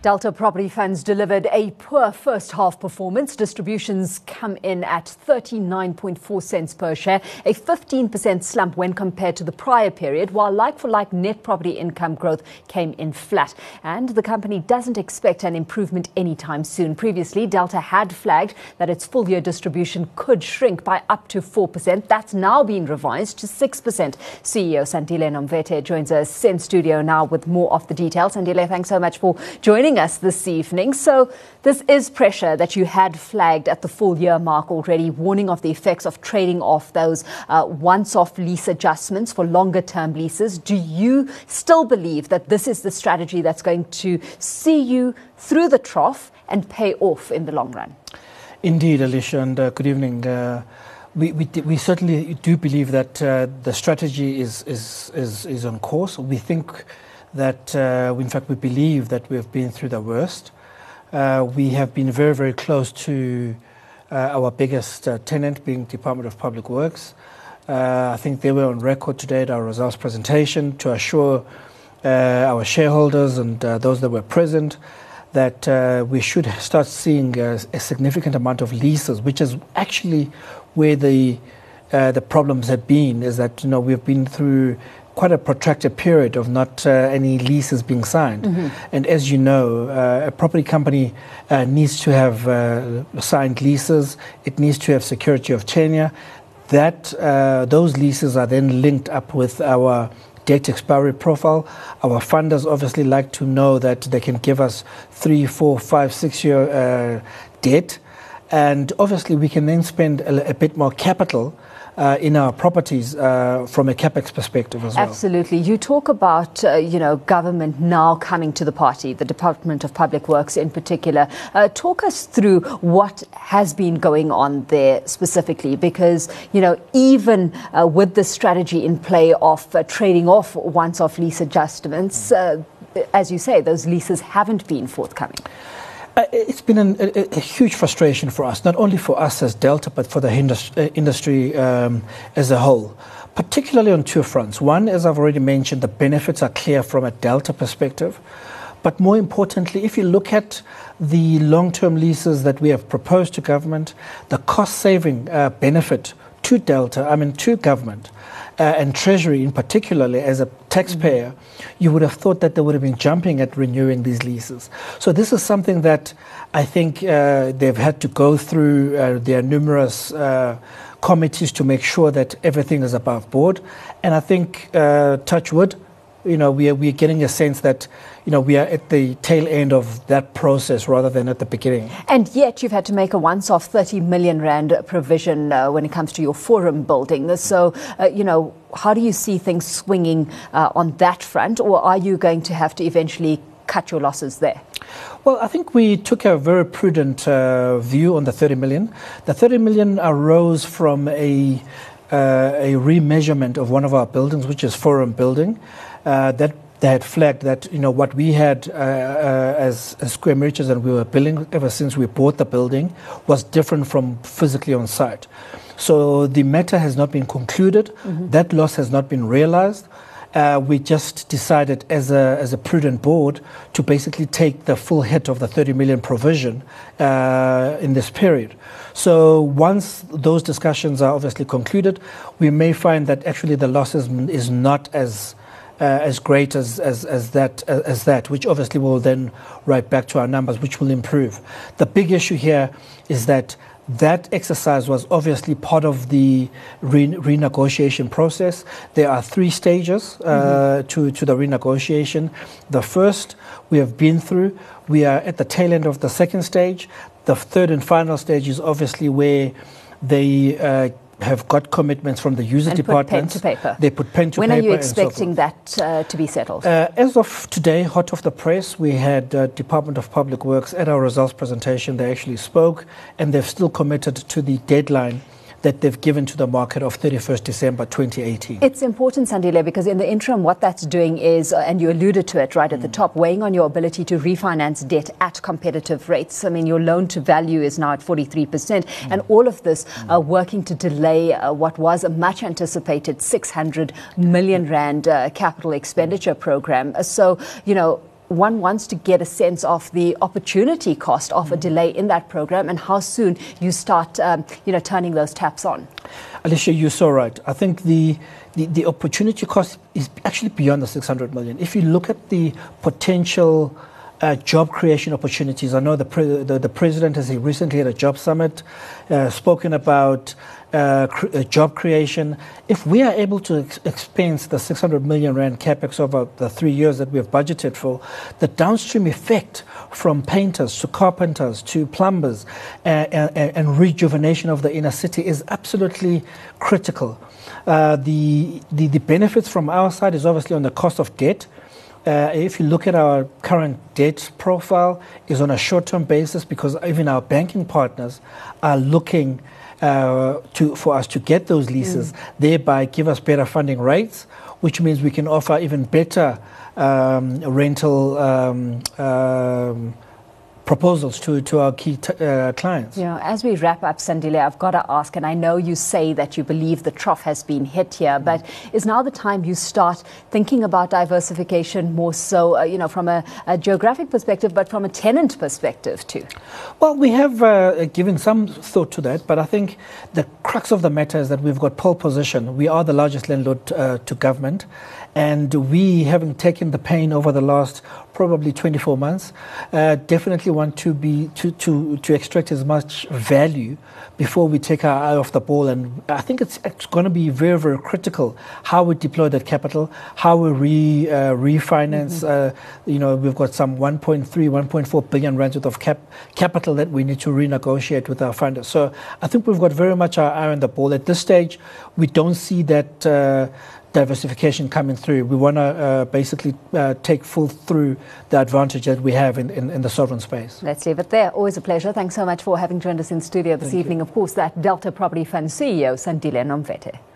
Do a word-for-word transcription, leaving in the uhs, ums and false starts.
Delta Property Funds delivered a poor first half performance. Distributions come in at thirty-nine point four cents per share, a fifteen percent slump when compared to the prior period, while like-for-like net property income growth came in flat. And the company doesn't expect an improvement anytime soon. Previously, Delta had flagged that its full-year distribution could shrink by up to four percent. That's now been revised to six percent. C E O Sandile Nomvete joins us in studio now with more of the details. Sandile, thanks so much for joining us this evening. So this is pressure that you had flagged at the full year mark already, warning of the effects of trading off those uh, once-off lease adjustments for longer term leases. Do you still believe that this is the strategy that's going to see you through the trough and pay off in the long run? Indeed, Alicia, and uh, good evening. Uh, we, we we certainly do believe that uh, the strategy is, is is is on course. We think that, uh, in fact, we believe that we've been through the worst. Uh, we have been very, very close to uh, our biggest uh, tenant, being Department of Public Works. Uh, I think they were on record today at our results presentation to assure uh, our shareholders and uh, those that were present that uh, we should start seeing a, a significant amount of leases, which is actually where the uh, the problems have been. Is that, you know, we've been through quite a protracted period of not uh, any leases being signed. Mm-hmm. And as you know, uh, a property company uh, needs to have uh, signed leases. It needs to have security of tenure. That uh, those leases are then linked up with our debt expiry profile. Our funders obviously like to know that they can give us three, four, five, six year uh, debt. And obviously we can then spend a, a bit more capital Uh, in our properties uh, from a capex perspective as well. Absolutely. You talk about, uh, you know, government now coming to the party, the Department of Public Works in particular. Uh, talk us through what has been going on there specifically, because, you know, even uh, with the strategy in play of uh, trading off once-off lease adjustments, uh, as you say, those leases haven't been forthcoming. Uh, it's been an, a, a huge frustration for us, not only for us as Delta, but for the industry, uh, industry um, as a whole, particularly on two fronts. One, as I've already mentioned, the benefits are clear from a Delta perspective. But more importantly, if you look at the long-term leases that we have proposed to government, the cost-saving uh, benefit to Delta, I mean to government, Uh, and Treasury in particularly, as a taxpayer, mm-hmm. you would have thought that they would have been jumping at renewing these leases. So this is something that I think uh, they've had to go through uh, their numerous uh, committees to make sure that everything is above board. And I think, uh, touch wood, you know, we are, we are getting a sense that, you know, we are at the tail end of that process rather than at the beginning. And yet you've had to make a once-off thirty million rand provision uh, when it comes to your forum building. So, uh, you know, how do you see things swinging uh, on that front, or are you going to have to eventually cut your losses there? Well, I think we took a very prudent uh, view on the thirty million. The thirty million arose from a, uh, a remeasurement of one of our buildings, which is forum building. Uh, that they had flagged that, you know, what we had uh, uh, as, as square meters and we were billing ever since we bought the building was different from physically on site. So the matter has not been concluded. Mm-hmm. That loss has not been realized. Uh, we just decided as a as a prudent board to basically take the full hit of the thirty million provision uh, in this period. So once those discussions are obviously concluded, we may find that actually the loss is, is not as Uh, as great as as as that uh, as that, which obviously will then write back to our numbers, which will improve. The big issue here is that that exercise was obviously part of the re- renegotiation process. There are three stages uh, mm-hmm. to to the renegotiation. The first we have been through. We are at the tail end of the second stage. The third and final stage is obviously where they Uh, have got commitments from the user and departments. Put pen to paper. They put pen to when paper. When are you expecting so that uh, to be settled? Uh, as of today, hot off the press, we had uh, Department of Public Works at our results presentation. They actually spoke, and they've still committed to the deadline that they've given to the market of thirty-first December twenty eighteen. It's important, Sandile, because in the interim, what that's doing is, uh, and you alluded to it right at mm. the top, weighing on your ability to refinance debt at competitive rates. I mean, your loan to value is now at forty-three percent, mm. and all of this mm. uh, working to delay uh, what was a much anticipated six hundred million rand uh, capital expenditure program. Uh, so, you know, one wants to get a sense of the opportunity cost of a delay in that program and how soon you start, um, you know, turning those taps on. Alicia, you're so right. I think the, the, the opportunity cost is actually beyond the six hundred million. If you look at the potential Uh, job creation opportunities. I know the, pre- the, the president has recently at a job summit uh, spoken about uh, cr- uh, job creation. If we are able to ex- expense the six hundred million rand capex over the three years that we have budgeted for, the downstream effect from painters to carpenters to plumbers uh, and, and rejuvenation of the inner city is absolutely critical. Uh, the, the, the benefits from our side is obviously on the cost of debt. Uh, if you look at our current debt profile, is on a short-term basis because even our banking partners are looking uh, to for us to get those leases, mm. thereby give us better funding rates, which means we can offer even better um, rental um, um, proposals to, to our key t- uh, clients. Yeah, as we wrap up, Sandile, I've got to ask, and I know you say that you believe the trough has been hit here, but is now the time you start thinking about diversification more so, uh, you know, from a, a geographic perspective, but from a tenant perspective too? Well, we have uh, given some thought to that, but I think the crux of the matter is that we've got pole position. We are the largest landlord uh, to government, and we, having taken the pain over the last probably twenty-four months, uh, definitely want to be to, to, to extract as much value before we take our eye off the ball. And I think it's, it's going to be very, very critical how we deploy that capital, how we re, uh, refinance. Mm-hmm. Uh, you know, we've got some one point three, one point four billion rands worth of cap, capital that we need to renegotiate with our funders. So I think we've got very much our eye on the ball. At this stage, we don't see that uh, diversification coming through. We want to uh, basically uh, take full through the advantage that we have in, in, in the sovereign space. Let's leave it there. Always a pleasure. Thanks so much for having joined us in studio this Thank evening. you. Of course, that Delta Property Fund C E O, Sandile Nomvete.